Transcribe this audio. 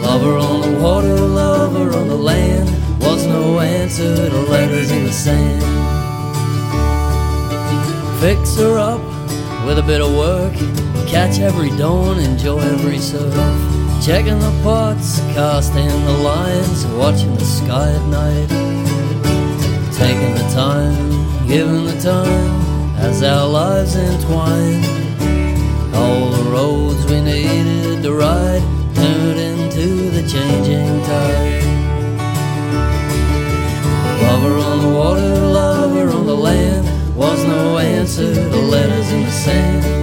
Lover on the water, lover on the land, was no answer to letters in the sand. Fix her up with a bit of work, catch every dawn, enjoy every surf. Checking the pots, casting the lines, watching the sky at night. Taking the time, giving the time, as our lives entwine. All the roads we needed to ride turned into the changing tide. Lover on the water, lover on the land, was no answer to letters in the sand.